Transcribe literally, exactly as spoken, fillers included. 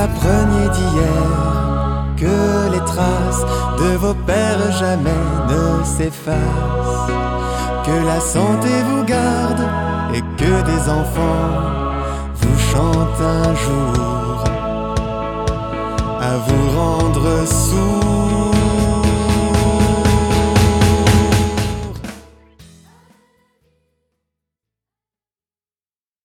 appreniez d'hier que les traces de vos pères jamais ne s'effacent, que la santé vous garde et que des enfants vous chantent un jour à vous rendre sourds.